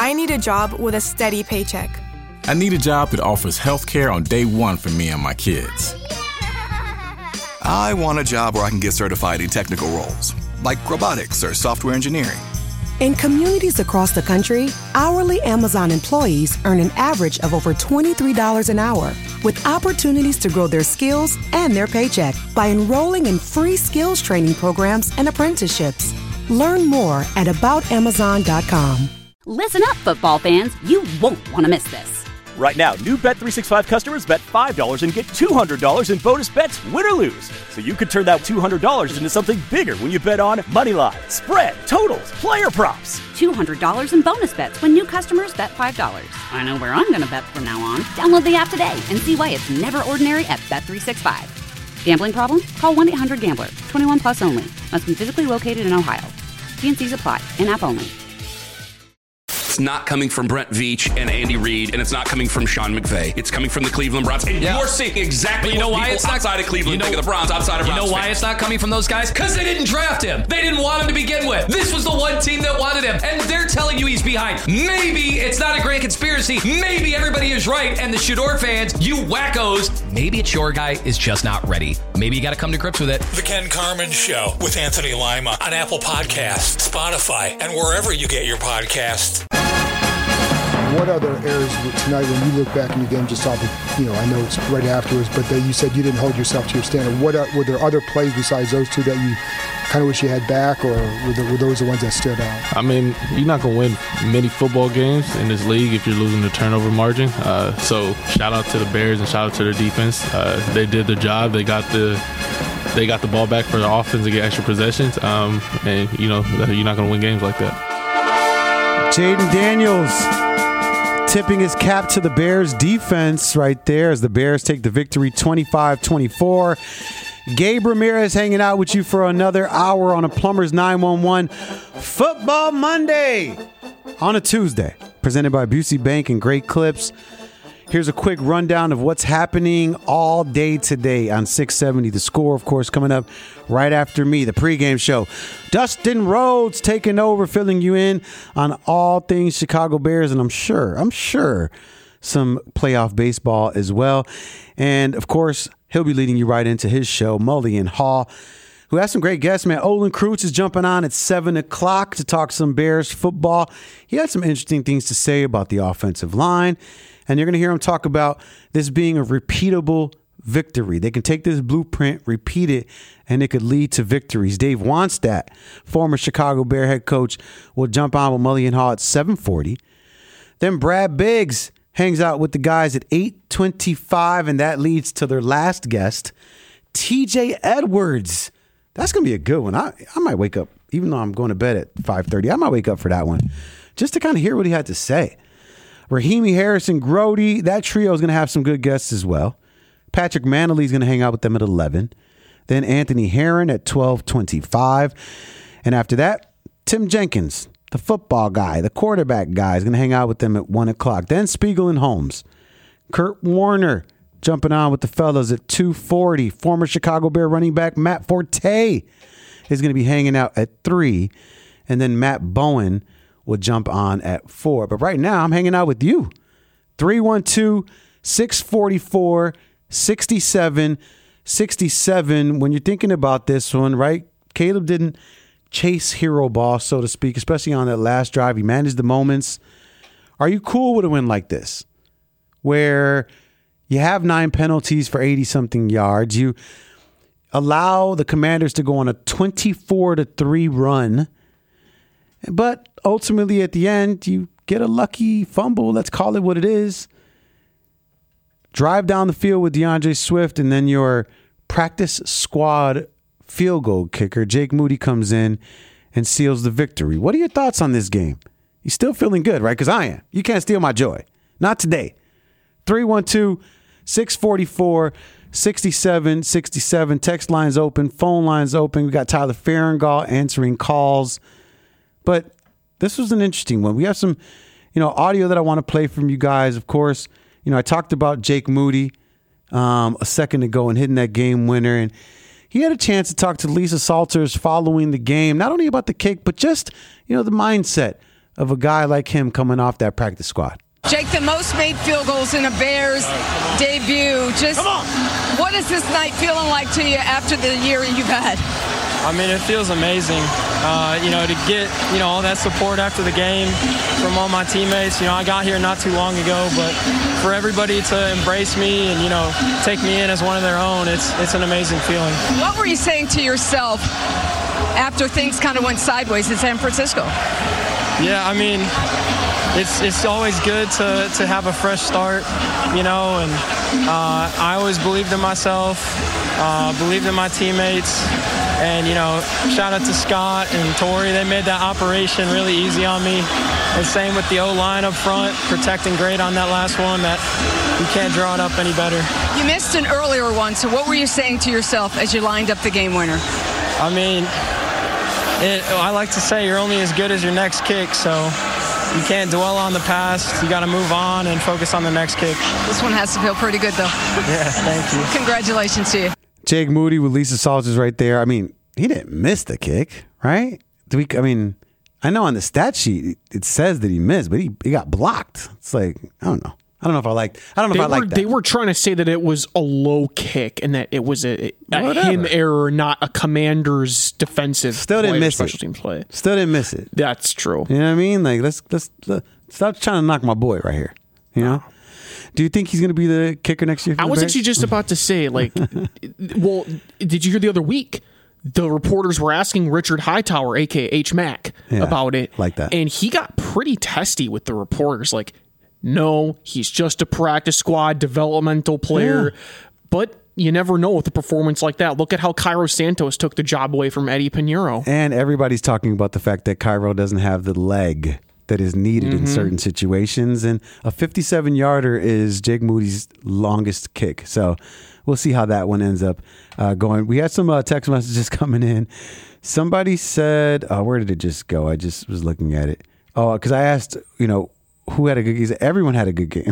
I need a job with a steady paycheck. I need a job that offers health care on day one for me and my kids. I want a job where I can get certified in technical roles, like robotics or software engineering. In communities across the country, hourly Amazon employees earn an average of over $23 an hour, with opportunities to grow their skills and their paycheck by enrolling in free skills training programs and apprenticeships. Learn more at aboutamazon.com. Listen up, football fans. You won't want to miss this. Right now, new Bet365 customers bet $5 and get $200 in bonus bets, win or lose. So you could turn that $200 into something bigger when you bet on money line, spread, totals, player props. $200 in bonus bets when new customers bet $5. I know where I'm going to bet from now on. Download the app today and see why it's never ordinary at Bet365. Gambling problem? Call 1-800-GAMBLER. 21 plus only. Must be physically located in Ohio. T&Cs apply. In-app only. It's not coming from Brent Veach and Andy Reid, and it's not coming from Sean McVay. It's coming from the Cleveland Browns. And you're seeing exactly what people outside of Cleveland think of the Browns, outside of Browns. You know why it's not coming from those guys? Because they didn't draft him. They didn't want him to begin with. This was the one team that wanted him, and they're telling you he's behind. Maybe it's not a grand conspiracy. Maybe everybody is right, and the Shador fans, you wackos, maybe it's your guy is just not ready. Maybe you got to come to grips with it. The Ken Carman Show with Anthony Lima on Apple Podcasts, Spotify, and wherever you get your podcasts. What other areas tonight, when you look back in your game, just off the, I know it's right afterwards, but you said you didn't hold yourself to your standard. Were there other plays besides those two that you kind of wish you had back, or were those the ones that stood out? I mean, you're not going to win many football games in this league if you're losing the turnover margin. So shout out to the Bears and shout out to their defense. They did their job. They got the ball back for the offense to get extra possessions. And, you're not going to win games like that. Jayden Daniels tipping his cap to the Bears defense right there as the Bears take the victory 25-24. Gabe Ramirez hanging out with you for another hour on a Plumbers 911 Football Monday on a Tuesday, presented by Busey Bank and Great Clips. Here's a quick rundown of what's happening all day today on 670. The Score, of course, coming up right after me, the pregame show. Dustin Rhodes taking over, filling you in on all things Chicago Bears, and I'm sure some playoff baseball as well. And, of course, he'll be leading you right into his show, Mully and Hall, who has some great guests, man. Olin Kreutz is jumping on at 7 o'clock to talk some Bears football. He had some interesting things to say about the offensive line. And you're going to hear him talk about this being a repeatable victory. They can take this blueprint, repeat it, and it could lead to victories. Dave Wannstedt, former Chicago Bear head coach, will jump on with Mully and Hall at 7:40. Then Brad Biggs hangs out with the guys at 8:25, and that leads to their last guest, TJ Edwards. That's going to be a good one. I might wake up, even though I'm going to bed at 5:30, I might wake up for that one just to kind of hear what he had to say. Rahimi Harrison, Grody, that trio is going to have some good guests as well. Patrick Manley is going to hang out with them at 11. Then Anthony Herron at 12:25. And after that, Tim Jenkins, the football guy, the quarterback guy, is going to hang out with them at 1 o'clock. Then Spiegel and Holmes. Kurt Warner jumping on with the fellas at 2:40. Former Chicago Bear running back Matt Forte is going to be hanging out at 3. And then Matt Bowen will jump on at 4. But right now, I'm hanging out with you. 312-644-6767. When you're thinking about this one, right? Caleb didn't chase hero ball, so to speak, especially on that last drive. He managed the moments. Are you cool with a win like this, where you have 9 penalties for 80-something yards? You allow the Commanders to go on a 24-3 run, but ultimately, at the end, you get a lucky fumble. Let's call it what it is. Drive down the field with DeAndre Swift, and then your practice squad field goal kicker, Jake Moody, comes in and seals the victory. What are your thoughts on this game? You still feeling good, right? Because I am. You can't steal my joy. Not today. 312-644-6767. Text lines open. Phone lines open. We got Tyler Farringall answering calls. But this was an interesting one. We have some, audio that I want to play from you guys. Of course, I talked about Jake Moody a second ago and hitting that game winner. And he had a chance to talk to Lisa Salters following the game, not only about the kick, but just, the mindset of a guy like him coming off that practice squad. Jake, the most made field goals in a Bears debut. Just what is this night feeling like to you after the year you've had? I mean, it feels amazing, to get, all that support after the game from all my teammates. I got here not too long ago, but for everybody to embrace me and, take me in as one of their own, it's an amazing feeling. What were you saying to yourself after things kind of went sideways in San Francisco? Yeah, I mean, it's always good to have a fresh start, and I always believed in myself, believed in my teammates, and, shout out to Scott and Torrey. They made that operation really easy on me. And same with the O-line up front, protecting great on that last one. That you can't draw it up any better. You missed an earlier one, so what were you saying to yourself as you lined up the game winner? I mean, I like to say you're only as good as your next kick, so you can't dwell on the past. You got to move on and focus on the next kick. This one has to feel pretty good, though. Yeah, thank you. Congratulations to you. Jake Moody with Lisa Salters right there. I mean, he didn't miss the kick, right? I know on the stat sheet it says that he missed, but he got blocked. It's like, I don't know. I don't know if I like that. They were trying to say that it was a low kick and that it was a him error, not a Commander's defensive. Still didn't miss special team play. Still didn't miss it. That's true. You know what I mean? Like let's stop trying to knock my boy right here. You know? Do you think he's going to be the kicker next year? I was actually just about to say, well, did you hear the other week? The reporters were asking Richard Hightower, a.k.a. H-Mac, about it. Like that. And he got pretty testy with the reporters. Like, no, he's just a practice squad developmental player. Yeah. But you never know with a performance like that. Look at how Cairo Santos took the job away from Eddie Pinheiro. And everybody's talking about the fact that Cairo doesn't have the leg that is needed in certain situations. And a 57-yarder is Jake Moody's longest kick. So we'll see how that one ends up going. We had some text messages coming in. Somebody said, where did it just go? I just was looking at it. Oh, because I asked, who had a good game. Everyone had a good game.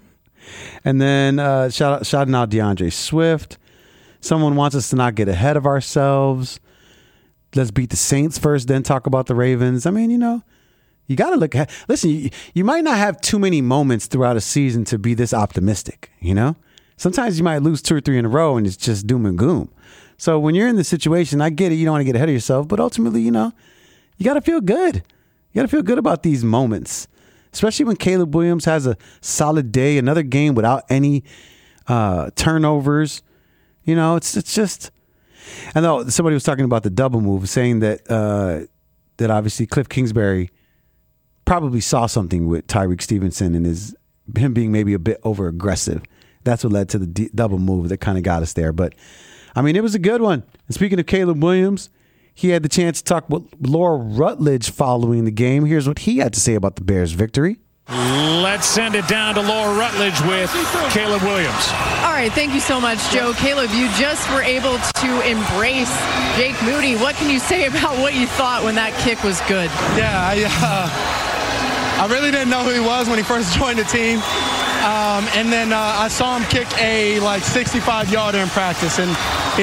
And then shouting out DeAndre Swift. Someone wants us to not get ahead of ourselves. Let's beat the Saints first, then talk about the Ravens. I mean, you got to look at. Listen, you might not have too many moments throughout a season to be this optimistic. Sometimes you might lose 2 or 3 in a row, and it's just doom and gloom. So when you're in this situation, I get it. You don't want to get ahead of yourself, but ultimately, you got to feel good. You got to feel good about these moments, especially when Caleb Williams has a solid day, another game without any turnovers. It's just. I know somebody was talking about the double move, saying that that obviously Cliff Kingsbury probably saw something with Tyreek Stevenson and him being maybe a bit over aggressive. That's what led to the double move that kind of got us there. But I mean, it was a good one. And speaking of Caleb Williams, he had the chance to talk with Laura Rutledge following the game. Here's what he had to say about the Bears' victory. Let's send it down to Laura Rutledge with Caleb Williams. All right, thank you so much, Joe. Caleb, you just were able to embrace Jake Moody. What can you say about what you thought when that kick was good? Yeah, I really didn't know who he was when he first joined the team. And then I saw him kick a 65-yarder in practice. And,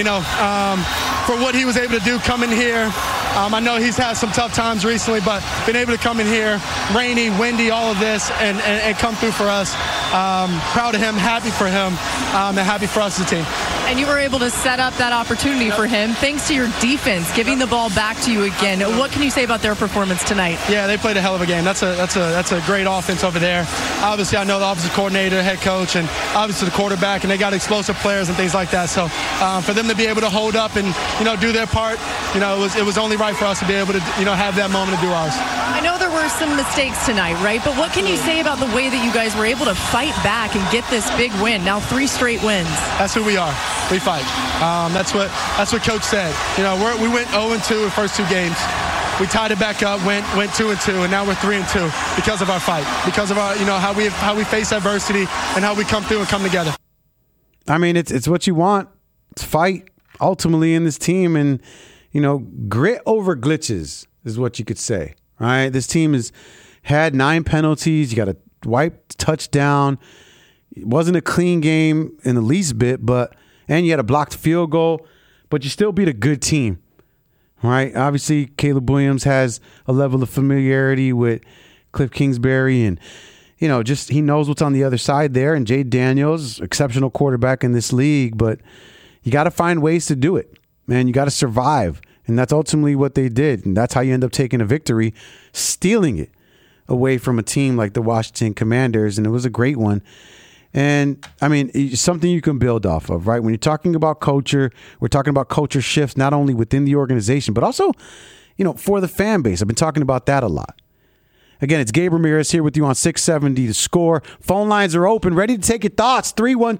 for what he was able to do coming here, I know he's had some tough times recently, but been able to come in here, rainy, windy, all of this, and come through for us. Proud of him, happy for him, and happy for us as a team. And you were able to set up that opportunity for him thanks to your defense, giving the ball back to you again. What can you say about their performance tonight? Yeah, they played a hell of a game. That's a great offense over there. Obviously, I know the offensive coordinator, head coach, and obviously the quarterback, and they got explosive players and things like that. So for them to be able to hold up and do their part, it was only right for us to be able to have that moment to do ours. I know there were some mistakes tonight, right? But what can you say about the way that you guys were able to fight back and get this big win? Now 3 straight wins. That's who we are. We fight. That's what Coach said. We went 0-2 the first 2 games. We tied it back up, went 2-2, and now we're 3-2 because of our fight, because of our how we face adversity and how we come through and come together. I mean, it's what you want. It's fight ultimately in this team, and grit over glitches is what you could say. Right? This team has had 9 penalties. You got a wiped touchdown. It wasn't a clean game in the least bit, and you had a blocked field goal, but you still beat a good team. Right? Obviously, Caleb Williams has a level of familiarity with Cliff Kingsbury, and just he knows what's on the other side there. And Jay Daniels, exceptional quarterback in this league, but you got to find ways to do it, man. You got to survive, and that's ultimately what they did, and that's how you end up taking a victory, stealing it away from a team like the Washington Commanders, and it was a great one. And, I mean, it's something you can build off of, right? When you're talking about culture, we're talking about culture shifts not only within the organization, but also, for the fan base. I've been talking about that a lot. Again, it's Gabe Ramirez here with you on 670 The Score. Phone lines are open, ready to take your thoughts.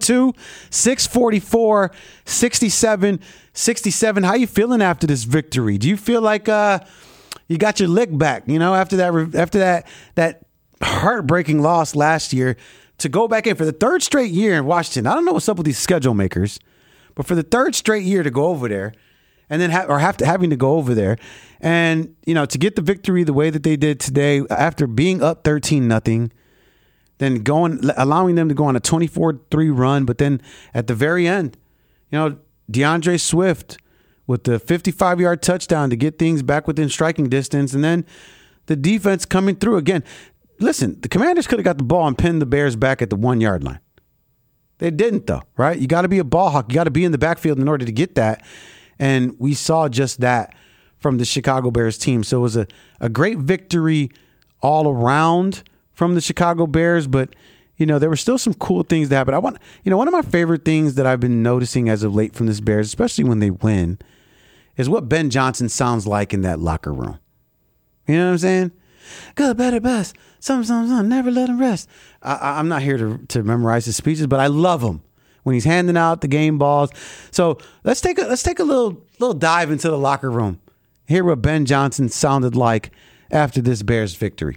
312-644-6767. How you feeling after this victory? Do you feel like you got your lick back, after that heartbreaking loss last year? To go back in for the third straight year in Washington. I don't know what's up with these schedule makers, but for the third straight year to go over there and then having to go over there and, to get the victory the way that they did today after being up 13-0, then allowing them to go on a 24-3 run. But then at the very end, DeAndre Swift with the 55-yard touchdown to get things back within striking distance. And then the defense coming through again. Listen, the Commanders could have got the ball and pinned the Bears back at the 1-yard line. They didn't, though, right? You got to be a ball hawk. You got to be in the backfield in order to get that. And we saw just that from the Chicago Bears team. So it was a great victory all around from the Chicago Bears. But, there were still some cool things that happened. One of my favorite things that I've been noticing as of late from this Bears, especially when they win, is what Ben Johnson sounds like in that locker room. You know what I'm saying? Good, better, best. Some, never let him rest. I'm not here to memorize his speeches, but I love him when he's handing out the game balls. So let's take a little dive into the locker room. Hear what Ben Johnson sounded like after this Bears victory.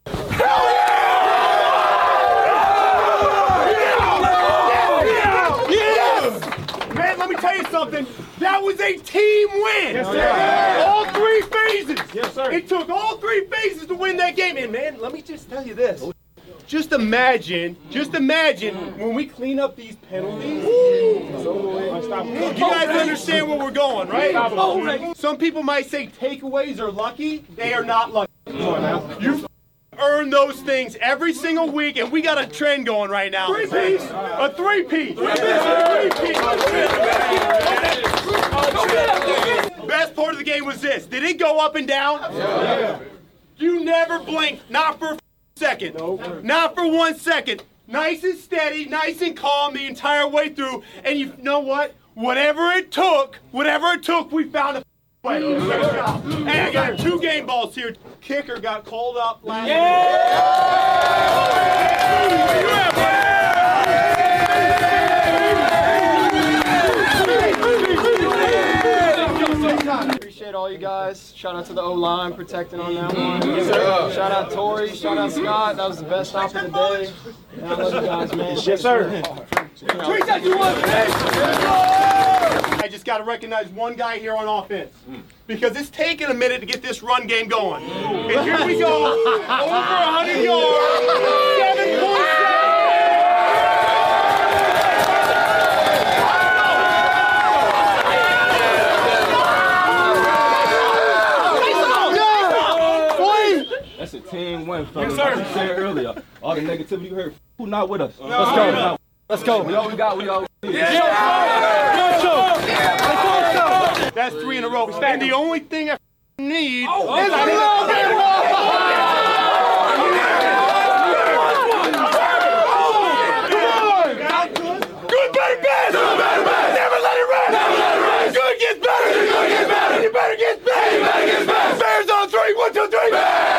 Man, let me tell you something. That was a team win. Yes, sir. All three phases. Yes, sir. It took all three phases to win that game. And, man, let me just tell you this. Just imagine when we clean up these penalties. You guys understand where we're going, right? Some people might say takeaways are lucky. They are not lucky. You earn those things every single week, and we got a trend going right now. Three-piece. A three-piece. Best part of the game was this. Did it go up and down? Yeah. You never blinked, not for a second. Nope. Not for 1 second. Nice and steady, nice and calm the entire way through. And you know what? Whatever it took, we found a way. And I got 2 game balls here. Kicker got called up last Appreciate all you guys. Shout out to the O-line protecting on that one. Shout out Tori. Shout out Scott. That was the best stop of the day. And I love you guys, man. Yes, sir. I just got to recognize one guy here on offense because it's taken a minute to get this run game going. And here we go, over 100 yards, 7.7. That's a team win, fellas. Yes, sir. Like you said earlier, all the negativity you heard, who not with us? Let's go. Let's go. We all we got. We all. That's 3 in a row. And the only thing I need is a little bit more. Good, better, best. Never let it rest. Good gets better. You better get better. Bears on 3. 1, 2, 3.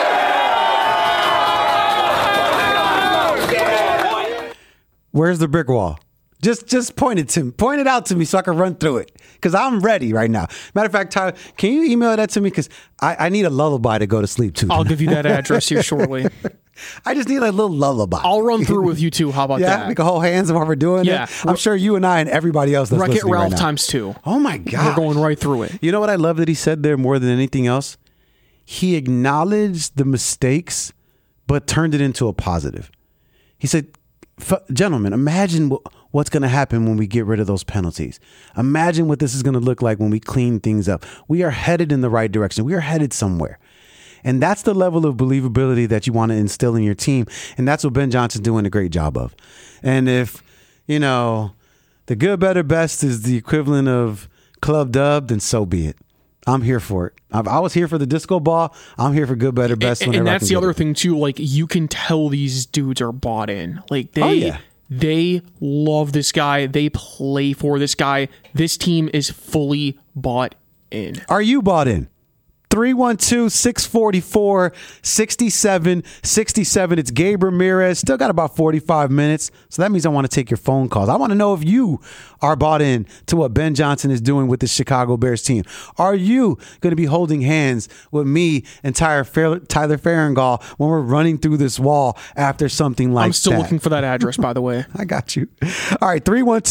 Where's the brick wall? Just point it out to me so I can run through it because I'm ready right now. Matter of fact, Tyler, can you email that to me because I need a lullaby to go to sleep to. I'll give you that address here shortly. I just need a little lullaby. I'll run through with you too. How about that? Yeah, we can hold hands while we're doing it. I'm sure you and I and everybody else that's Wreck-It listening Ralph right now. times 2. Oh my God, we're going right through it. You know what I love that he said there more than anything else? He acknowledged the mistakes, but turned it into a positive. He said, gentlemen, imagine what's going to happen when we get rid of those penalties. Imagine what this is going to look like when we clean things up. We are headed in the right direction. We are headed somewhere. And that's the level of believability that you want to instill in your team. And that's what Ben Johnson's doing a great job of. And if, the good, better, best is the equivalent of Club Dub, then so be it. I'm here for it. I was here for the disco ball. I'm here for good, better, best. And that's the other thing too. Like, you can tell these dudes are bought in. Like, they love this guy. They play for this guy. This team is fully bought in. Are you bought in? 312-644-6767. It's Gabe Ramirez. Still got about 45 minutes. So that means I want to take your phone calls. I want to know if you are bought in to what Ben Johnson is doing with the Chicago Bears team. Are you going to be holding hands with me and Tyler Farringall when we're running through this wall after something like that? I'm still looking for that address, by the way. I got you. All right,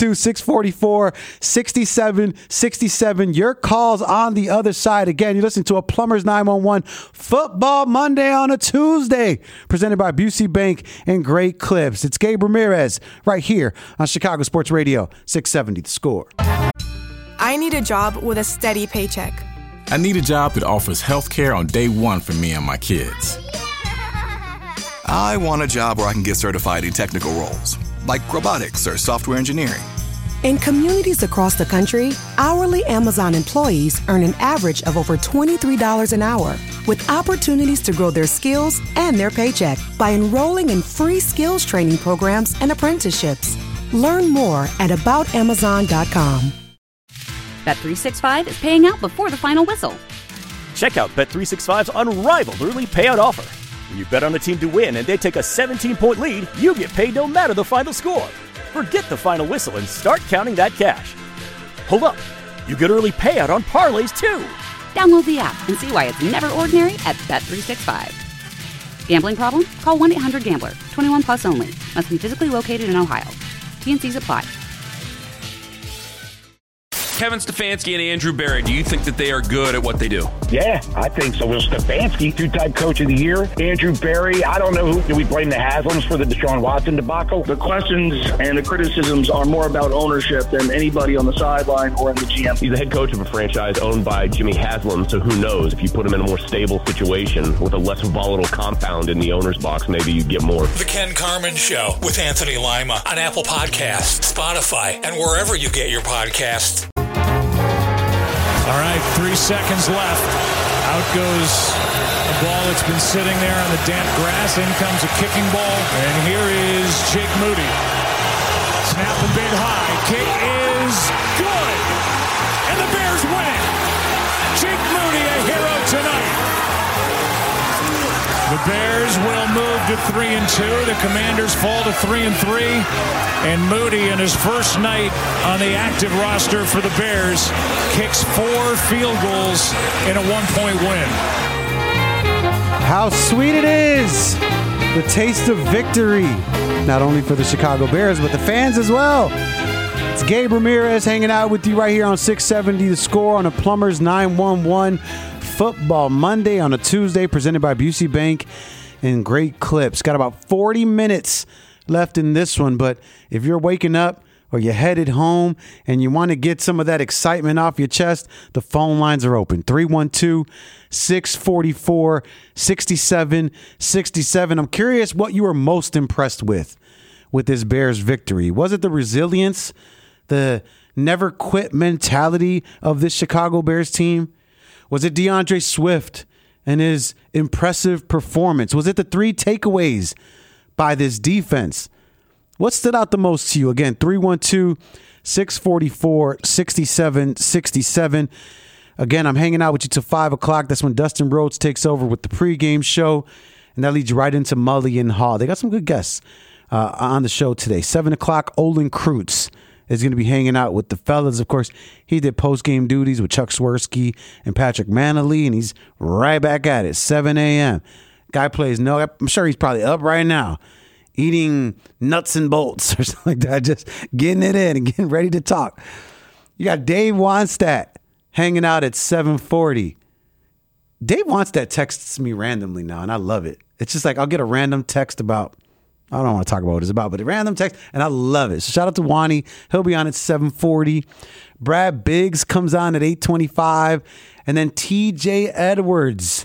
312-644-6767. Your calls on the other side. Again, you're listening to a Plumbers 911 Football Monday on a Tuesday, presented by Busey Bank and Great Clips. It's Gabe Ramirez right here on Chicago Sports Radio 670 The Score. I need a job with a steady paycheck. I need a job that offers health care on day one for me and my kids. I want a job where I can get certified in technical roles, like robotics or software engineering. In communities across the country, hourly Amazon employees earn an average of over $23 an hour, with opportunities to grow their skills and their paycheck by enrolling in free skills training programs and apprenticeships. Learn more at aboutamazon.com. Bet365 is paying out before the final whistle. Check out Bet365's unrivaled early payout offer. When you bet on a team to win and they take a 17-point lead, you get paid no matter the final score. Forget the final whistle and start counting that cash. Hold up. You get early payout on parlays, too. Download the app and see why it's never ordinary at Bet365. Gambling problem? Call 1-800-GAMBLER. 21 plus only. Must be physically located in Ohio. T&Cs apply. Kevin Stefanski and Andrew Berry, do you think that they are good at what they do? Yeah, I think so. Well, Stefanski, two-time coach of the year. Andrew Berry, I don't know do we blame the Haslams for the Deshaun Watson debacle? The questions and the criticisms are more about ownership than anybody on the sideline or in the GM. He's the head coach of a franchise owned by Jimmy Haslam, so who knows? If you put him in a more stable situation with a less volatile compound in the owner's box, maybe you get more. The Ken Carman Show with Anthony Lima on Apple Podcasts, Spotify, and wherever you get your podcasts. All right, 3 seconds left. Out goes a ball that's been sitting there on the damp grass. In comes a kicking ball. And here is Jake Moody. Snap a big high. Kick is good. And the Bears win. Jake Moody, a hero tonight. The Bears will move to 3-2. The Commanders fall to 3-3. And Moody, in his first night on the active roster for the Bears, kicks 4 field goals in a 1-point win. How sweet it is! The taste of victory, not only for the Chicago Bears, but the fans as well. It's Gabe Ramirez hanging out with you right here on 670 The Score on a Plumbers 911 Football Monday on a Tuesday, presented by Busey Bank and Great Clips. Got about 40 minutes left in this one, but if you're waking up or you're headed home and you want to get some of that excitement off your chest, the phone lines are open. 312-644-6767. I'm curious what you were most impressed with this Bears victory. Was it the resilience, the never quit mentality of this Chicago Bears team? Was it DeAndre Swift and his impressive performance? Was it the 3 takeaways by this defense? What stood out the most to you? Again, 312-644-6767. Again, I'm hanging out with you till 5 o'clock. That's when Dustin Rhodes takes over with the pregame show. And that leads you right into Mully and Hall. They got some good guests on the show today. 7 o'clock, Olin Kreutz is going to be hanging out with the fellas. Of course, he did post-game duties with Chuck Swirsky and Patrick Manley, and he's right back at it, 7 a.m. Guy plays I'm sure he's probably up right now, eating nuts and bolts or something like that, just getting it in and getting ready to talk. You got Dave Wannstedt hanging out at 7:40. Dave Wannstedt texts me randomly now, and I love it. It's just like I'll get a random text about, I don't want to talk about what it's about, but a random text, and I love it. So shout out to Wani. He'll be on at 7:40. Brad Biggs comes on at 8:25. And then TJ Edwards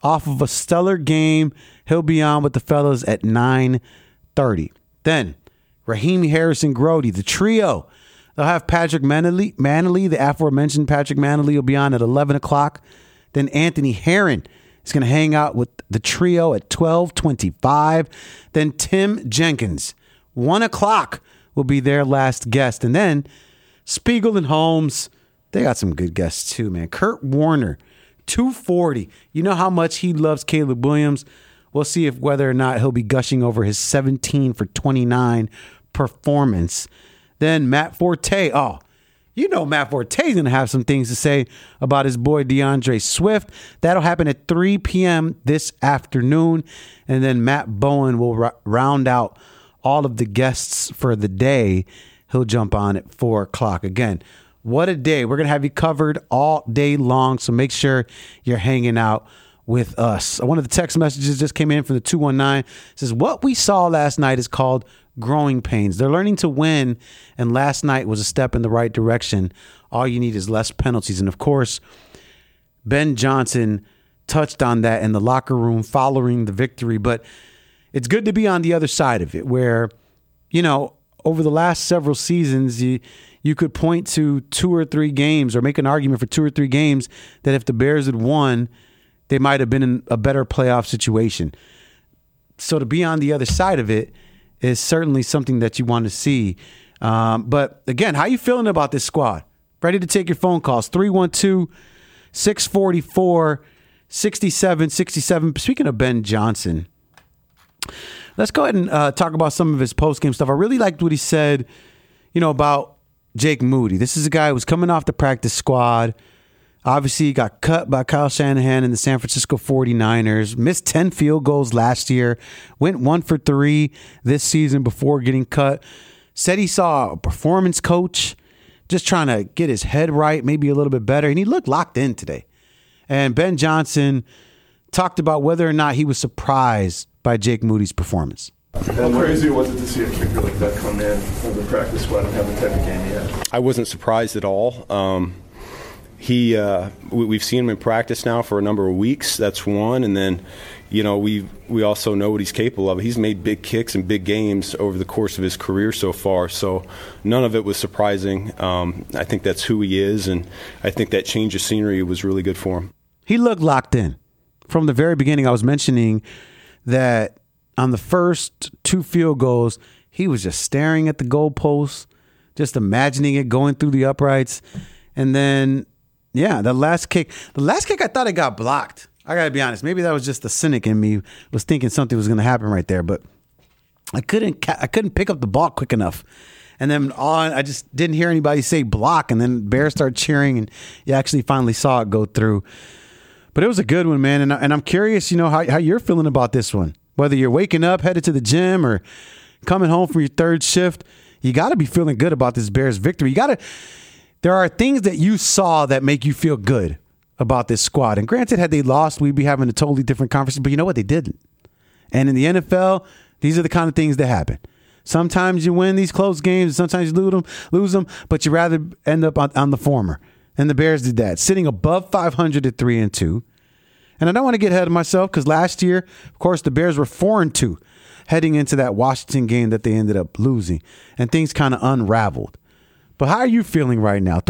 off of a stellar game. He'll be on with the fellas at 9:30. Then Raheem Harrison Grody, the trio. They'll have Patrick Manley, the aforementioned Patrick Manley, will be on at 11 o'clock. Then Anthony Herron is going to hang out with the trio at 12:25. Then Tim Jenkins, 1 o'clock, will be their last guest. And then Spiegel and Holmes, they got some good guests too, man. Kurt Warner, 2:40. You know how much he loves Caleb Williams. We'll see if whether or not he'll be gushing over his 17 for 29 performance. Then Matt Forte. Oh, you know Matt Forte is going to have some things to say about his boy DeAndre Swift. That'll happen at 3 p.m. this afternoon. And then Matt Bowen will round out all of the guests for the day. He'll jump on at 4 o'clock. Again, what a day. We're going to have you covered all day long, so make sure you're hanging out with us. One of the text messages just came in from the 219. It says, what we saw last night is called growing pains. They're learning to win, and last night was a step in the right direction. All you need is less penalties. And, of course, Ben Johnson touched on that in the locker room following the victory. But it's good to be on the other side of it where, you know, over the last several seasons, you could point to 2 or 3 games or make an argument for 2 or 3 games that if the Bears had won, they might have been in a better playoff situation. So to be on the other side of it is certainly something that you want to see. But again, how you feeling about this squad? Ready to take your phone calls. 312-644-6767. Speaking of Ben Johnson, let's go ahead and talk about some of his post-game stuff. I really liked what he said, about Jake Moody. This is a guy who was coming off the practice squad. Obviously, he got cut by Kyle Shanahan and the San Francisco 49ers. Missed 10 field goals last year. Went 1 for 3 this season before getting cut. Said he saw a performance coach just trying to get his head right, maybe a little bit better. And he looked locked in today. And Ben Johnson talked about whether or not he was surprised by Jake Moody's performance. How crazy was it to see a kicker like that come in from the practice squad and have the type of game he had? I wasn't surprised at all. We've seen him in practice now for a number of weeks. That's one. And then, we also know what he's capable of. He's made big kicks and big games over the course of his career so far. So none of it was surprising. I think that's who he is. And I think that change of scenery was really good for him. He looked locked in. From the very beginning, I was mentioning that on the first 2 field goals, he was just staring at the goalposts, just imagining it going through the uprights. And then, the last kick I thought it got blocked. I got to be honest. Maybe that was just the cynic in me was thinking something was going to happen right there, but I couldn't pick up the ball quick enough. And then I just didn't hear anybody say block, and then Bears started cheering, and you actually finally saw it go through. But it was a good one, man, and I'm curious, how you're feeling about this one. Whether you're waking up, headed to the gym, or coming home from your third shift, you got to be feeling good about this Bears victory. There are things that you saw that make you feel good about this squad. And granted, had they lost, we'd be having a totally different conversation. But you know what? They didn't. And in the NFL, these are the kind of things that happen. Sometimes you win these close games, sometimes you lose them, but you rather end up on the former. And the Bears did that, sitting above 500 at 3-2. And I don't want to get ahead of myself because last year, of course, the Bears were 4-2 heading into that Washington game that they ended up losing. And things kind of unraveled. But how are you feeling right now?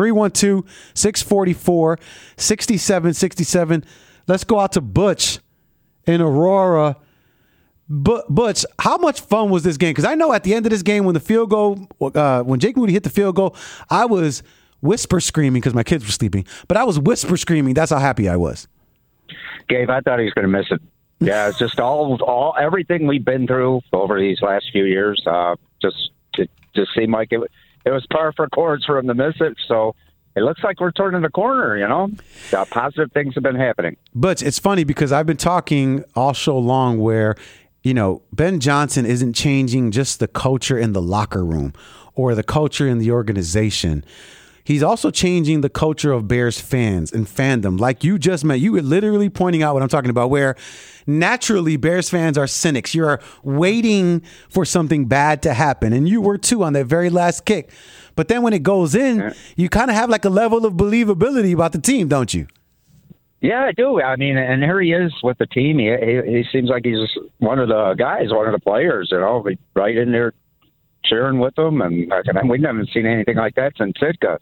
312-644-6767. Let's go out to Butch in Aurora. Butch, how much fun was this game? Because I know at the end of this game, when the field goal, when Jake Moody hit the field goal, I was whisper screaming because my kids were sleeping. But I was whisper screaming. That's how happy I was. Gabe, I thought he was going to miss it. Yeah, it's just all everything we've been through over these last few years. Just seemed like it was par for course for him to miss it. So it looks like we're turning the corner, Positive things have been happening. But it's funny because I've been talking all show long where, Ben Johnson isn't changing just the culture in the locker room or the culture in the organization. He's also changing the culture of Bears fans and fandom. Like you just meant, you were literally pointing out what I'm talking about, where naturally Bears fans are cynics. You're waiting for something bad to happen. And you were too on that very last kick. But then when it goes in, you kind of have like a level of believability about the team, don't you? Yeah, I do. I mean, and here he is with the team. He seems like he's one of the guys, one of the players, right in there cheering with them. And we haven't seen anything like that since Sitka.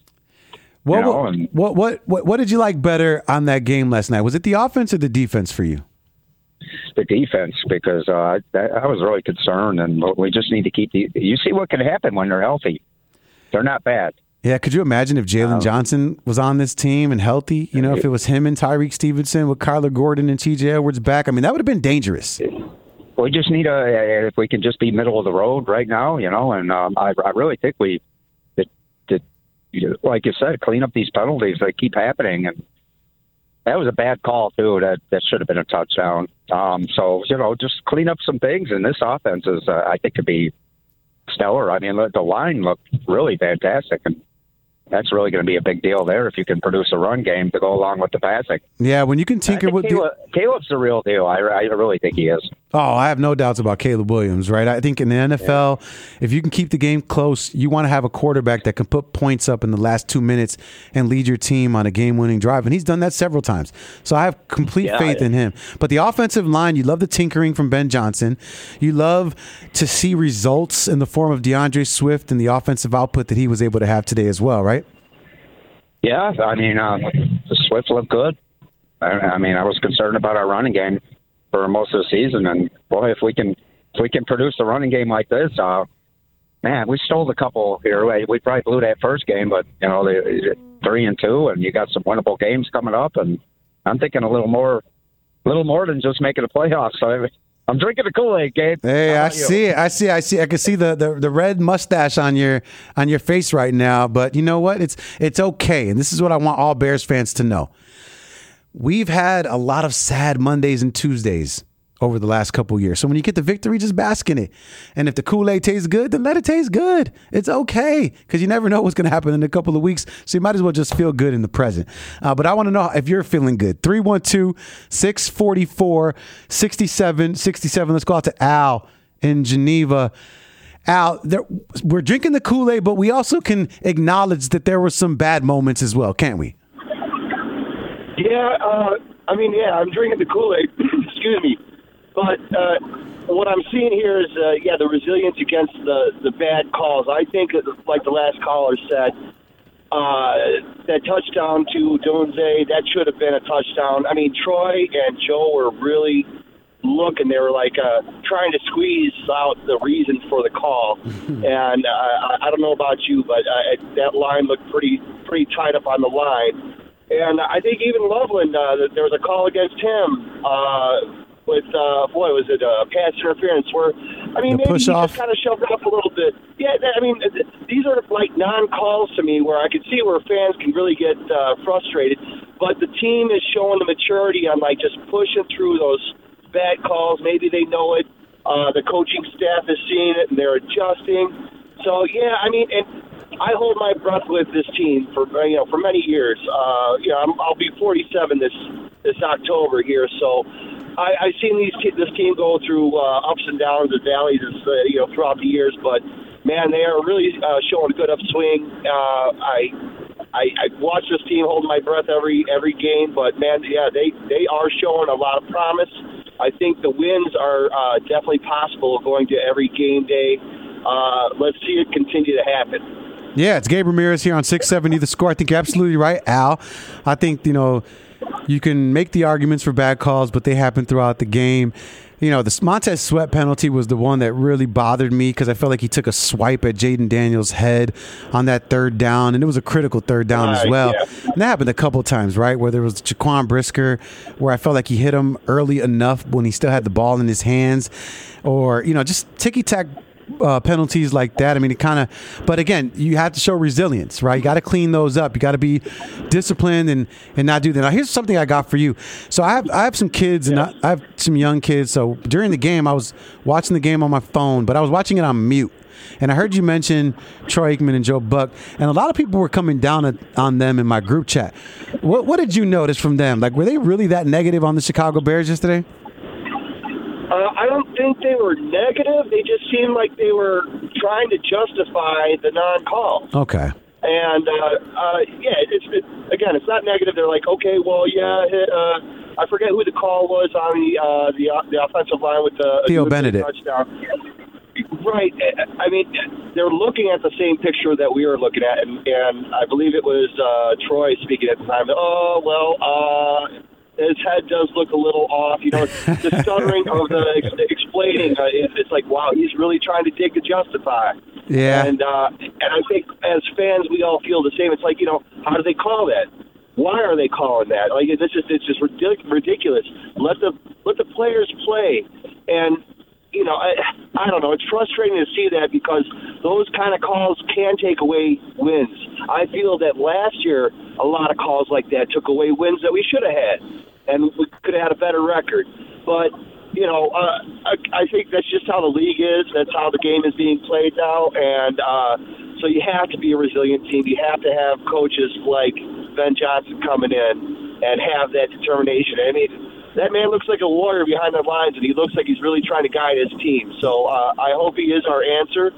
What did you like better on that game last night? Was it the offense or the defense for you? The defense, because I was really concerned, and we just need to keep you see what can happen when they're healthy. They're not bad. Yeah, could you imagine if Jalen Johnson was on this team and healthy? If it was him and Tyreek Stevenson with Kyler Gordon and T.J. Edwards back, I mean, that would have been dangerous. We just need if we can just be middle of the road right now, and I really think we, like you said, clean up these penalties that keep happening. And that was a bad call, too. That should have been a touchdown. So, just clean up some things. And this offense is, I think, could be stellar. I mean, the line looked really fantastic. And that's really going to be a big deal there if you can produce a run game to go along with the passing. Yeah, when you can tinker with Caleb's the real deal. I really think he is. Oh, I have no doubts about Caleb Williams, right? I think in the NFL, if you can keep the game close, you want to have a quarterback that can put points up in the last 2 minutes and lead your team on a game-winning drive, and he's done that several times. So I have complete faith in him. But the offensive line, you love the tinkering from Ben Johnson. You love to see results in the form of DeAndre Swift and the offensive output that he was able to have today as well, right? Yeah, I mean, the Swift looked good. I mean, I was concerned about our running game for most of the season, and boy, if we can produce a running game like this, man, we stole a couple here. We probably blew that first game, but 3-2, and you got some winnable games coming up, and I'm thinking a little more than just making the playoffs. So I'm drinking the Kool-Aid, Gabe. Hey, I see it. I can see the red mustache on your face right now. But you know what? It's okay, and this is what I want all Bears fans to know. We've had a lot of sad Mondays and Tuesdays over the last couple of years. So when you get the victory, just bask in it. And if the Kool-Aid tastes good, then let it taste good. It's okay, because you never know what's going to happen in a couple of weeks. So you might as well just feel good in the present. But I want to know if you're feeling good. 312-644-6767. Let's go out to Al in Geneva. Al, we're drinking the Kool-Aid, but we also can acknowledge that there were some bad moments as well, can't we? Yeah, I'm drinking the Kool-Aid. Excuse me. But what I'm seeing here is, the resilience against the bad calls. I think, like the last caller said, that touchdown to Donze, that should have been a touchdown. I mean, Troy and Joe were really looking. They were like trying to squeeze out the reason for the call. And I don't know about you, but that line looked pretty tight up on the line. And I think even Loveland, there was a call against him with, was it pass interference? Where, I mean, maybe he just kind of shoved it up a little bit. Yeah, I mean, these are like non-calls to me where I could see where fans can really get frustrated. But the team is showing the maturity on like just pushing through those bad calls. Maybe they know it. The coaching staff is seeing it and they're adjusting. So, yeah, I mean, and I hold my breath with this team for many years. I'll be 47 this October here, so I've seen this team go through ups and downs and valleys, throughout the years. But man, they are really showing a good upswing. I watch this team hold my breath every game, but man, yeah, they are showing a lot of promise. I think the wins are definitely possible going to every game day. Let's see it continue to happen. Yeah, it's Gabe Ramirez here on 670 The Score. I think you're absolutely right, Al. I think, you can make the arguments for bad calls, but they happen throughout the game. The Montez Sweat penalty was the one that really bothered me because I felt like he took a swipe at Jaden Daniels' head on that third down, and it was a critical third down as well. Yeah. And that happened a couple of times, right, where there was Jaquan Brisker, where I felt like he hit him early enough when he still had the ball in his hands, or, just ticky-tack penalties like that. I mean, but again, you have to show resilience, right? You got to clean those up. You got to be disciplined and not do that. Now, here's something I got for you. So I have some kids and I have some young kids. So during the game, I was watching the game on my phone, but I was watching it on mute. And I heard you mention Troy Aikman and Joe Buck, and a lot of people were coming down on them in my group chat. What did you notice from them? Like, were they really that negative on the Chicago Bears yesterday? I don't think they were negative. They just seemed like they were trying to justify the non-call. Okay. And again, it's not negative. They're like, okay, well, I forget who the call was on the offensive line with the Theo Benedict touchdown. Right. I mean, they're looking at the same picture that we were looking at, and I believe it was Troy speaking at the time. His head does look a little off. You know, the stuttering of the explaining. It's like, wow, he's really trying to dig to justify. Yeah. And I think as fans, we all feel the same. It's like, you know, how do they call that? Why are they calling that? Like, it's just ridiculous. Let the players play. And, you know, I don't know. It's frustrating to see that because those kind of calls can take away wins. I feel that last year, a lot of calls like that took away wins that we should have had, and we could have had a better record. But, you know, I think that's just how the league is. That's how the game is being played now. And so you have to be a resilient team. You have to have coaches like Ben Johnson coming in and have that determination. I mean, that man looks like a warrior behind the lines, and he looks like he's really trying to guide his team. So I hope he is our answer.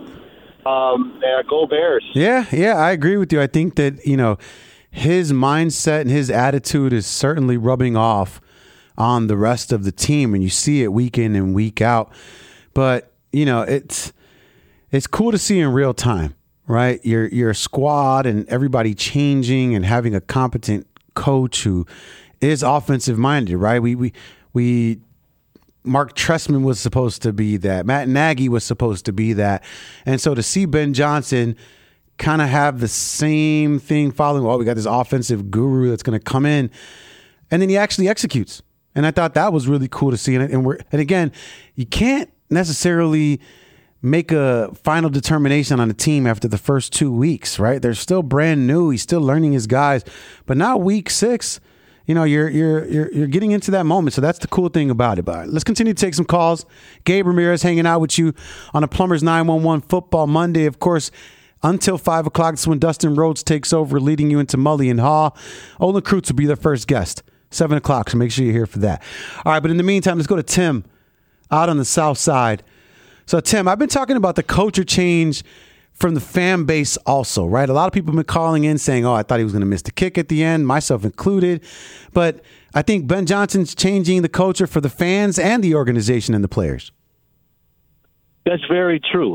Go Bears. Yeah, I agree with you. I think that, you know, his mindset and his attitude is certainly rubbing off on the rest of the team, and you see it week in and week out. But, you know, it's cool to see in real time, right? Your squad and everybody changing and having a competent coach who is offensive minded, right? We Mark Trestman was supposed to be that. Matt Nagy was supposed to be that. And so to see Ben Johnson kind of have the same thing following, we got this offensive guru that's going to come in, and then he actually executes. And I thought that was really cool to see. And again, you can't necessarily make a final determination on a team after the first 2 weeks, right? They're still brand new. He's still learning his guys. But now week 6, you know, you're getting into that moment. So that's the cool thing about it. But let's continue to take some calls. Gabe Ramirez hanging out with you on a Plumbers 911 Football Monday. Of course, until 5 o'clock, that's when Dustin Rhodes takes over, leading you into Mully and Haw. Olin Kreutz will be their first guest, 7 o'clock, so make sure you're here for that. All right, but in the meantime, let's go to Tim out on the south side. So, Tim, I've been talking about the culture change from the fan base also, right? A lot of people have been calling in saying, I thought he was going to miss the kick at the end, myself included. But I think Ben Johnson's changing the culture for the fans and the organization and the players. That's very true.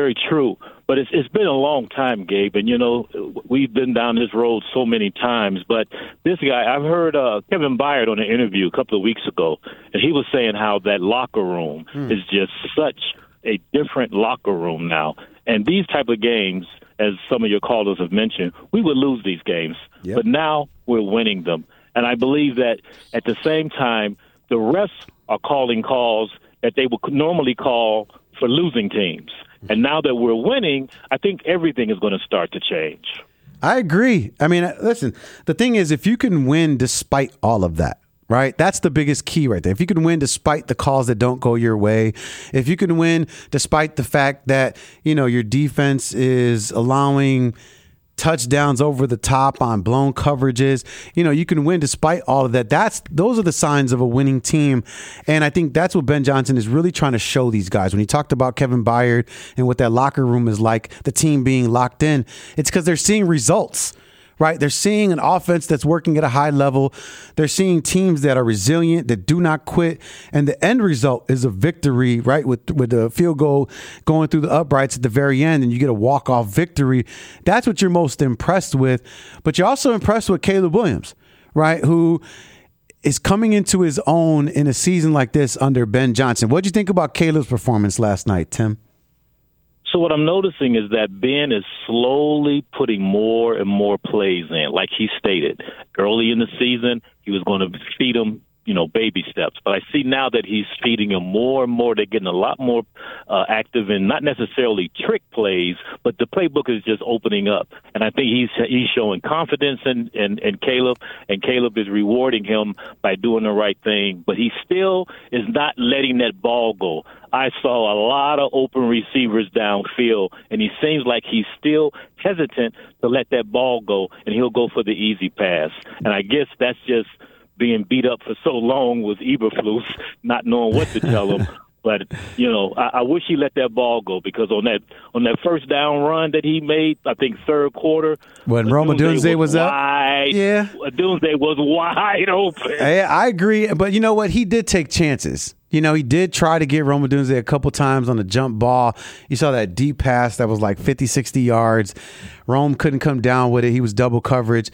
But it's been a long time, Gabe, and, you know, we've been down this road so many times. But this guy, I've heard Kevin Byard on an interview a couple of weeks ago, and he was saying how that locker room is just such a different locker room now. And these type of games, as some of your callers have mentioned, we would lose these games. Yep. But now we're winning them. And I believe that at the same time, the refs are calling calls that they would normally call for losing teams. And now that we're winning, I think everything is going to start to change. I agree. I mean, listen, the thing is, if you can win despite all of that, right? That's the biggest key right there. If you can win despite the calls that don't go your way, if you can win despite the fact that, you know, your defense is allowing touchdowns over the top on blown coverages, you know, you can win despite all of that. Those are the signs of a winning team. And I think that's what Ben Johnson is really trying to show these guys. When he talked about Kevin Byard and what that locker room is like, the team being locked in, it's because they're seeing results. Right? They're seeing an offense that's working at a high level. They're seeing teams that are resilient, that do not quit. And the end result is a victory, right? With the field goal going through the uprights at the very end, and you get a walk-off victory. That's what you're most impressed with. But you're also impressed with Caleb Williams, right? Who is coming into his own in a season like this under Ben Johnson. What did you think about Caleb's performance last night, Tim? So what I'm noticing is that Ben is slowly putting more and more plays in. Like he stated, early in the season, he was going to feed him, you know, baby steps. But I see now that he's feeding him more and more. They're getting a lot more active in not necessarily trick plays, but the playbook is just opening up. And I think he's showing confidence in Caleb, and Caleb is rewarding him by doing the right thing. But he still is not letting that ball go. I saw a lot of open receivers downfield, and he seems like he's still hesitant to let that ball go, and he'll go for the easy pass. And I guess that's just being beat up for so long with Eberflus, not knowing what to tell him. But I wish he let that ball go, because on that first down run that he made, I think third quarter, when Rome Odunze was up, Odunze was wide open. I agree, but you know what? He did take chances. He did try to get Rome Odunze a couple times on the jump ball. You saw that deep pass that was like 50, 60 yards. Rome couldn't come down with it. He was double covered.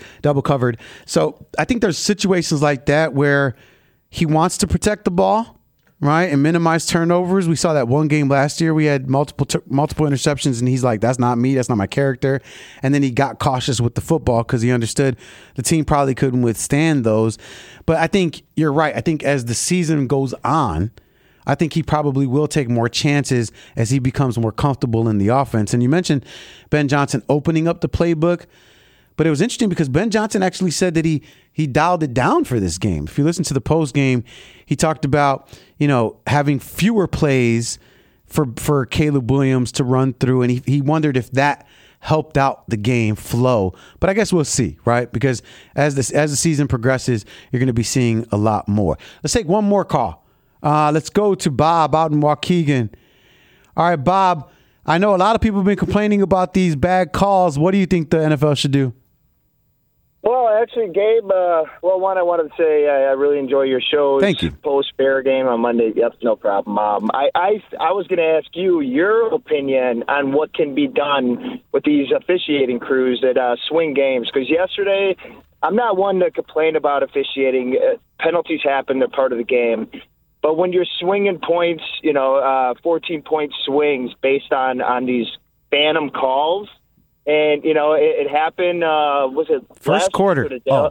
So I think there's situations like that where he wants to protect the ball, right, and minimize turnovers. We saw that one game last year. We had multiple interceptions, and he's like, that's not me. That's not my character. And then he got cautious with the football because he understood the team probably couldn't withstand those. But I think you're right. I think as the season goes on, I think he probably will take more chances as he becomes more comfortable in the offense. And you mentioned Ben Johnson opening up the playbook. But it was interesting because Ben Johnson actually said that he dialed it down for this game. If you listen to the post game, he talked about, having fewer plays for Caleb Williams to run through. And he wondered if that helped out the game flow. But I guess we'll see, right? Because as the season progresses, you're going to be seeing a lot more. Let's take one more call. Let's go to Bob out in Waukegan. All right, Bob, I know a lot of people have been complaining about these bad calls. What do you think the NFL should do? Well, actually, Gabe, one, I wanted to say I really enjoy your shows. Thank you. Post-Bear game on Monday. Yep, no problem. I was going to ask you your opinion on what can be done with these officiating crews that swing games. Because yesterday, I'm not one to complain about officiating. Penalties happen. They're part of the game. But when you're swinging points, 14-point swings based on these phantom calls, and, it happened, was it first quarter? I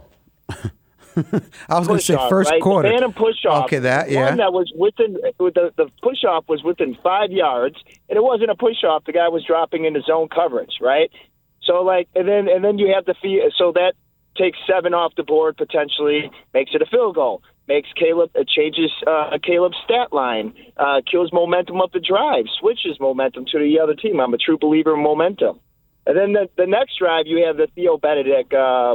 was going to say first quarter. The phantom push-off. Okay, yeah. One that was the push-off was within 5 yards, and it wasn't a push-off. The guy was dropping into zone coverage, right? So, and then you have so that takes 7 off the board potentially, makes it a field goal. Changes Caleb's stat line, kills momentum of the drive, switches momentum to the other team. I'm a true believer in momentum. And then the next drive, you have the Theo Benedict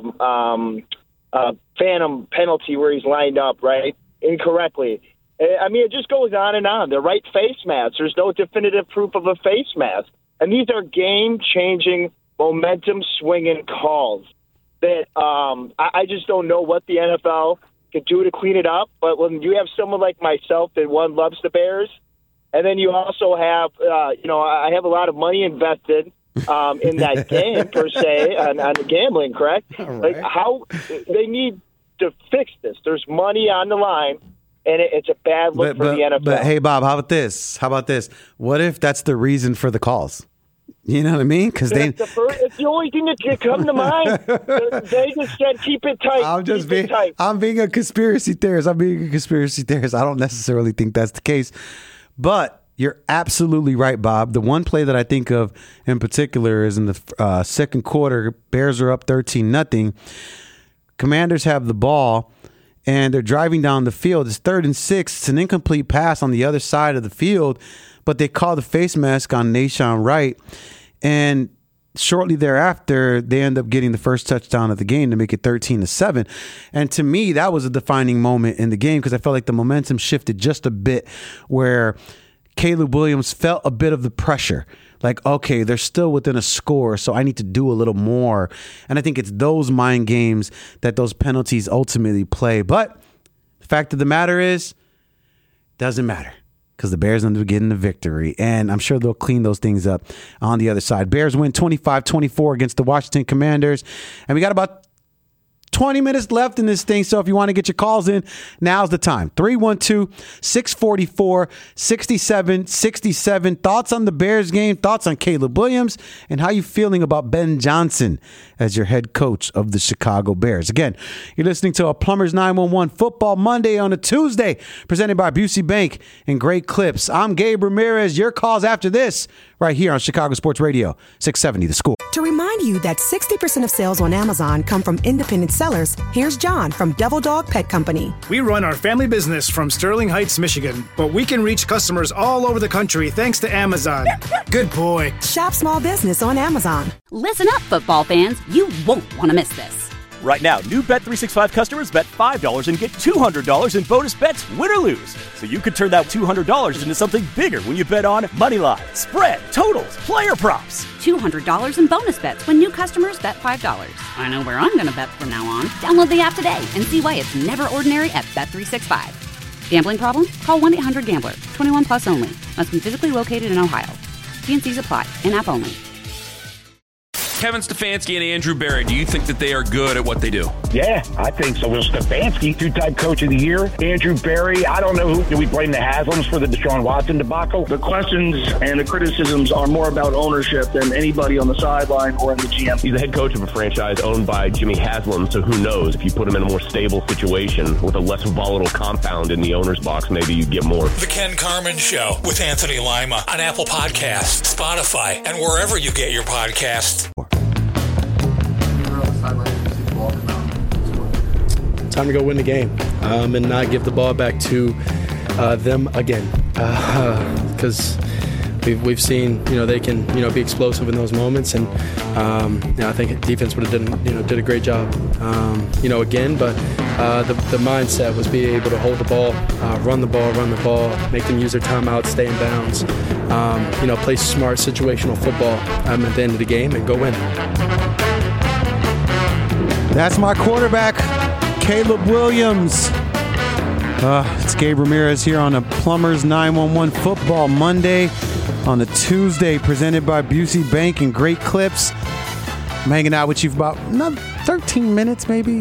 phantom penalty where he's lined up, right, incorrectly. I mean, it just goes on and on. The right face mask. There's no definitive proof of a face mask. And these are game-changing, momentum-swinging calls that I just don't know what the NFL can do to clean it up. But when you have someone like myself that one loves the Bears, and then you also have, I have a lot of money invested in that game per se on the gambling, correct? Right. Like how they need to fix this. There's money on the line, and it's a bad look for the NFL. But hey, Bob, how about this? What if that's the reason for the calls? You know what I mean? Because it's the only thing that can come to mind. They just said keep it tight. I'm being a conspiracy theorist. I don't necessarily think that's the case, but you're absolutely right, Bob. The one play that I think of in particular is in the second quarter. Bears are up 13-0. Commanders have the ball, and they're driving down the field. It's 3rd and 6. It's an incomplete pass on the other side of the field, but they call the face mask on Nahshon Wright, and shortly thereafter, they end up getting the first touchdown of the game to make it 13-7. And to me, that was a defining moment in the game because I felt like the momentum shifted just a bit where Caleb Williams felt a bit of the pressure. Like, okay, they're still within a score, so I need to do a little more. And I think it's those mind games that those penalties ultimately play. But the fact of the matter is, doesn't matter because the Bears ended up getting the victory. And I'm sure they'll clean those things up on the other side. Bears win 25-24 against the Washington Commanders. And we got about 20 minutes left in this thing, so if you want to get your calls in, now's the time. 312-644-6767. Thoughts on the Bears game, thoughts on Caleb Williams, and how you feeling about Ben Johnson as your head coach of the Chicago Bears. Again, you're listening to a Plumbers 911 Football Monday on a Tuesday, presented by Busey Bank and Great Clips. I'm Gabe Ramirez. Your calls after this, right here on Chicago Sports Radio, 670 The Score. To remind you that 60% of sales on Amazon come from independent sellers, here's John from Devil Dog Pet Company. We run our family business from Sterling Heights, Michigan, but we can reach customers all over the country thanks to Amazon. Good boy. Shop small business on Amazon. Listen up, football fans. You won't want to miss this. Right now, new Bet365 customers bet $5 and get $200 in bonus bets, win or lose. So you could turn that $200 into something bigger when you bet on Moneyline, spread, totals, player props. $200 in bonus bets when new customers bet $5. I know where I'm going to bet from now on. Download the app today and see why it's never ordinary at Bet365. Gambling problem? Call 1-800-GAMBLER. 21 plus only. Must be physically located in Ohio. T&Cs apply. In-app only. Kevin Stefanski and Andrew Berry, do you think that they are good at what they do? Yeah, I think so. Will Stefanski, two-time coach of the year. Andrew Berry, I don't know do we blame the Haslams for the Deshaun Watson debacle? The questions and the criticisms are more about ownership than anybody on the sideline or in the GM. He's the head coach of a franchise owned by Jimmy Haslam, so who knows? If you put him in a more stable situation with a less volatile compound in the owner's box, maybe you get more. The Ken Carman Show with Anthony Lima on Apple Podcasts, Spotify, and wherever you get your podcasts. Time to go win the game and not give the ball back to them again, because we've seen they can be explosive in those moments, and I think defense would have did a great job again, but the mindset was be able to hold the ball, run the ball, make them use their timeout, stay in bounds, play smart situational football at the end of the game and go win. That's my quarterback, Caleb Williams. It's Gabe Ramirez here on a Plumbers 911 Football Monday on a Tuesday, presented by Busey Bank and Great Clips. I'm hanging out with you for about another 13 minutes, maybe,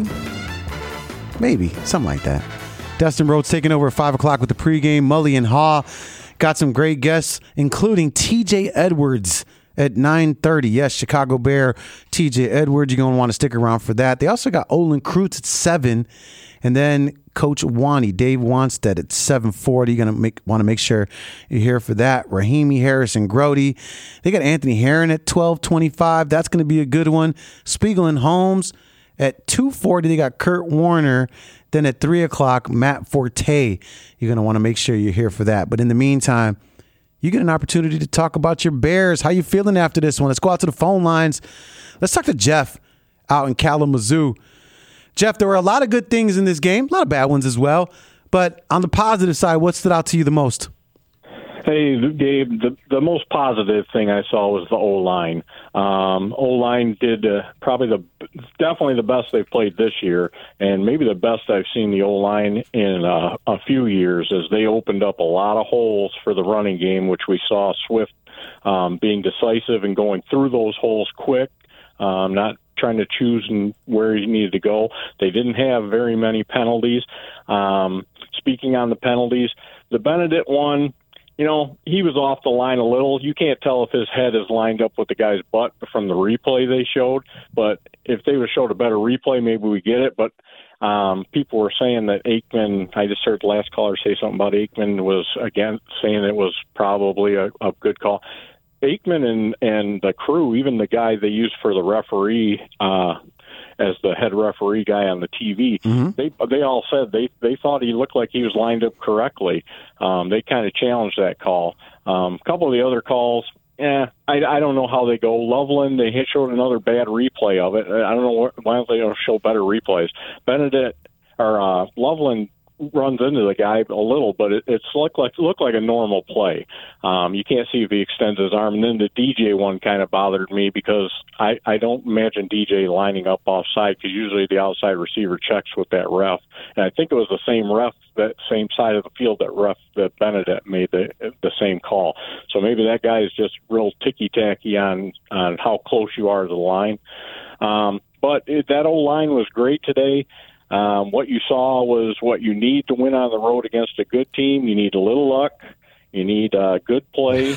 something like that. Dustin Rhodes taking over at 5 o'clock with the pregame. Mully and Haw got some great guests, including TJ Edwards at 9:30. Yes, Chicago Bear, TJ Edwards. You're going to want to stick around for that. They also got Olin Kreutz at 7. And then Coach Wani, Dave Wanstead at 7:40. You're going to want to make sure you're here for that. Rahimi Harrison Grody. They got Anthony Herron at 12:25. That's going to be a good one. Spiegel and Holmes at 2:40. They got Kurt Warner. Then at 3 o'clock, Matt Forte. You're going to want to make sure you're here for that. But in the meantime, you get an opportunity to talk about your Bears. How you feeling after this one? Let's go out to the phone lines. Let's talk to Jeff out in Kalamazoo. Jeff, there were a lot of good things in this game, a lot of bad ones as well. But on the positive side, what stood out to you the most? Hey, Gabe, the most positive thing I saw was the O-line. O-line did definitely the best they've played this year, and maybe the best I've seen the O-line in a few years, as they opened up a lot of holes for the running game, which we saw Swift being decisive and going through those holes quick, not trying to choose where he needed to go. They didn't have very many penalties. Speaking on the penalties, the Benedict one, he was off the line a little. You can't tell if his head is lined up with the guy's butt from the replay they showed. But if they would have showed a better replay, maybe we get it. But people were saying that Aikman, I just heard the last caller say something about Aikman was, again, saying it was probably a good call. Aikman and the crew, even the guy they used for the referee as the head referee guy on the TV, they all said they thought he looked like he was lined up correctly. They kind of challenged that call. A couple of the other calls, I don't know how they go. Loveland, they showed another bad replay of it. I don't know why don't they show better replays. Benedict or Loveland runs into the guy a little, but it looked like a normal play. You can't see if he extends his arm. And then the DJ one kind of bothered me because I don't imagine DJ lining up offside, because usually the outside receiver checks with that ref. And I think it was the same ref, that same side of the field that Benedict made the same call. So maybe that guy is just real ticky-tacky on how close you are to the line. But that O-line was great today. What you saw was what you need to win on the road against a good team. You need a little luck. You need good play,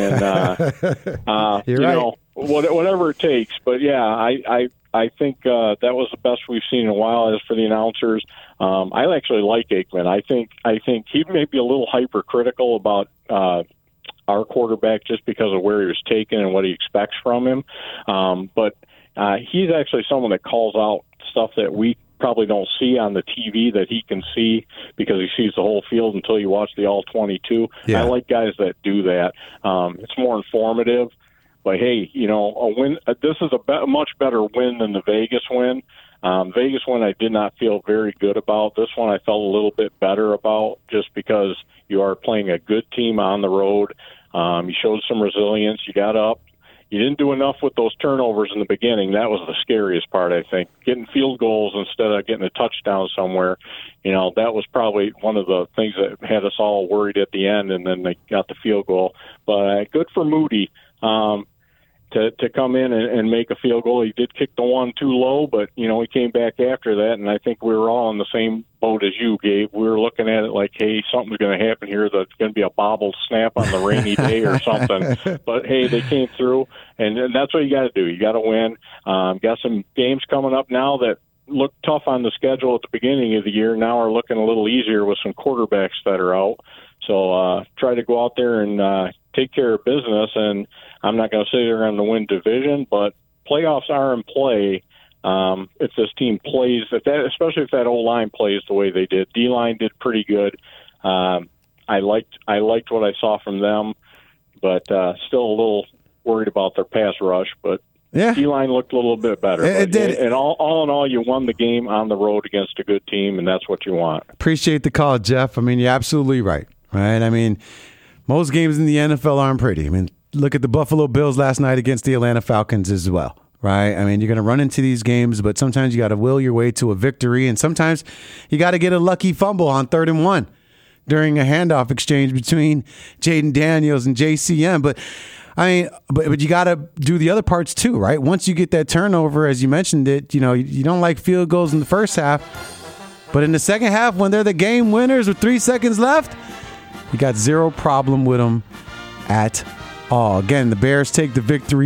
and whatever it takes. But yeah, I think that was the best we've seen in a while. As for the announcers, I actually like Aikman. I think he may be a little hypercritical about our quarterback just because of where he was taken and what he expects from him. But he's actually someone that calls out stuff that we probably don't see on the TV that he can see, because he sees the whole field until you watch the all 22. Yeah. I like guys that do that. It's more informative. But hey, a win. This is a much better win than the Vegas win. Vegas one I did not feel very good about. This one I felt a little bit better about just because you are playing a good team on the road. You showed some resilience. You got up. You didn't do enough with those turnovers in the beginning. That was the scariest part, I think. Getting field goals instead of getting a touchdown somewhere, that was probably one of the things that had us all worried at the end, and then they got the field goal. But good for Moody to come in and make a field goal. He did kick the one too low, but, he came back after that, and I think we were all in the same boat as you, Gabe. We were looking at it like, hey, something's going to happen here. That's going to be a bobbled snap on the rainy day or something. But, hey, they came through, and that's what you got to do. You got to win. Got some games coming up now that looked tough on the schedule at the beginning of the year. Now are looking a little easier with some quarterbacks that are out. So try to go out there and take care of business, and I'm not going to say they're going to win division, but playoffs are in play if this team plays, especially if that O-line plays the way they did. D-line did pretty good. I liked what I saw from them, but still a little worried about their pass rush. But D-line looked a little bit better. It did. And all in all, you won the game on the road against a good team, and that's what you want. Appreciate the call, Jeff. I mean, you're absolutely right. I mean, most games in the NFL aren't pretty. I mean, look at the Buffalo Bills last night against the Atlanta Falcons as well, right? I mean, you're going to run into these games, but sometimes you got to will your way to a victory, and sometimes you got to get a lucky fumble on 3rd and 1 during a handoff exchange between Jaden Daniels and JCM. But I mean, but you got to do the other parts too, right? Once you get that turnover, as you mentioned it, you don't like field goals in the first half, but in the second half, when they're the game winners with 3 seconds left, you got zero problem with them at all. Again, the Bears take the victory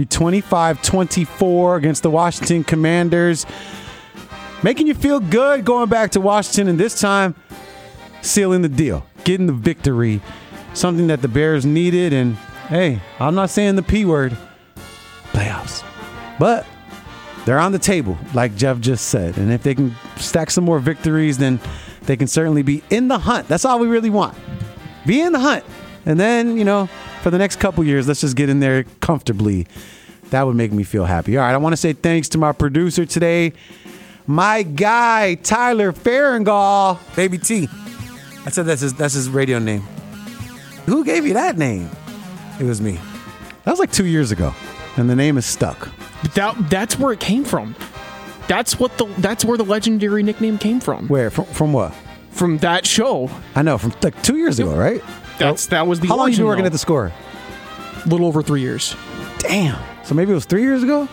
25-24 against the Washington Commanders. Making you feel good going back to Washington, and this time sealing the deal, getting the victory, something that the Bears needed. And hey, I'm not saying the P word, playoffs, but they're on the table, like Jeff just said. And if they can stack some more victories, then they can certainly be in the hunt. That's all we really want. Be in the hunt. And then, for the next couple years, let's just get in there comfortably. That would make me feel happy. All right, I want to say thanks to my producer today, my guy, Tyler Farringall. Baby T. I said that's his radio name. Who gave you that name? It was me. That was like 2 years ago, and the name is stuck. That's where it came from. That's where the legendary nickname came from. Where? From what? From that show. I know, from like 2 years ago, right? That was the How long you been working at the Score? A little over 3 years. Damn. So maybe it was 3 years ago?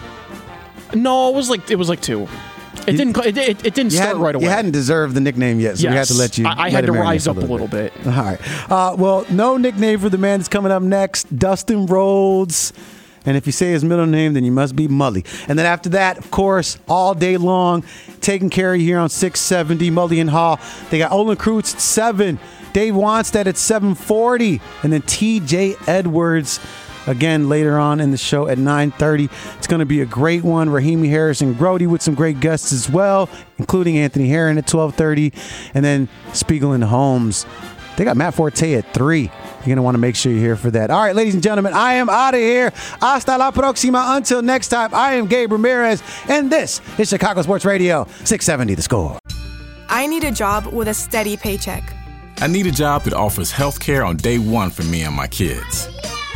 No, it was like 2. It didn't start right away. You hadn't deserved the nickname yet, so we had to let you. I had to rise up a little bit. All right. Well, no nickname for the man that's coming up next, Dustin Rhodes. And if you say his middle name, then you must be Mully. And then after that, of course, all day long, taking care of you here on 670 Mully and Hall. They got Olin Kreutz at 7, Dave Wanstead at 7:40, and then TJ Edwards again later on in the show at 9:30. It's going to be a great one. Rahimi Harrison Grody with some great guests as well, including Anthony Herron at 12:30, and then Spiegel and Holmes. They got Matt Forte at 3. You're going to want to make sure you're here for that. All right, ladies and gentlemen, I am out of here. Hasta la próxima. Until next time, I am Gabe Ramirez, and this is Chicago Sports Radio, 670 The Score. I need a job with a steady paycheck. I need a job that offers health care on day one for me and my kids.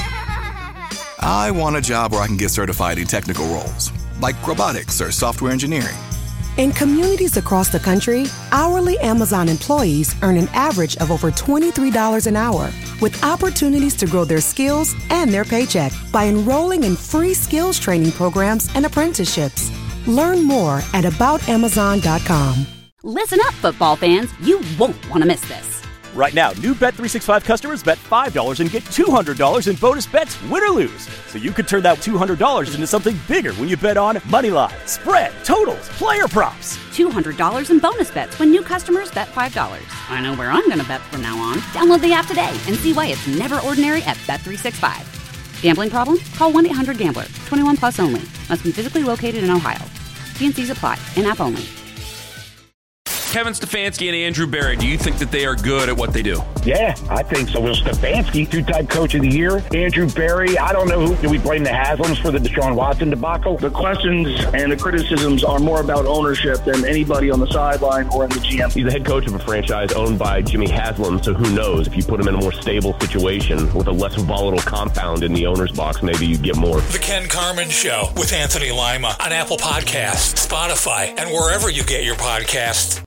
I want a job where I can get certified in technical roles, like robotics or software engineering. In communities across the country, hourly Amazon employees earn an average of over $23 an hour, with opportunities to grow their skills and their paycheck by enrolling in free skills training programs and apprenticeships. Learn more at aboutamazon.com. Listen up, football fans. You won't want to miss this. Right now, new Bet365 customers bet $5 and get $200 in bonus bets, win or lose. So you could turn that $200 into something bigger when you bet on money line, spread, totals, player props. $200 in bonus bets when new customers bet $5. I know where I'm going to bet from now on. Download the app today and see why it's never ordinary at Bet365. Gambling problem? Call 1-800-GAMBLER. 21 plus only. Must be physically located in Ohio. T&Cs apply. In-app only. Kevin Stefanski and Andrew Berry, do you think that they are good at what they do? Yeah, I think so. Will Stefanski, two-time coach of the year. Andrew Berry, I don't know who. Do we blame the Haslams for the Deshaun Watson debacle? The questions and the criticisms are more about ownership than anybody on the sideline or in the GM. He's the head coach of a franchise owned by Jimmy Haslam, so who knows? If you put him in a more stable situation with a less volatile compound in the owner's box, maybe you get more. The Ken Carman Show with Anthony Lima on Apple Podcasts, Spotify, and wherever you get your podcasts.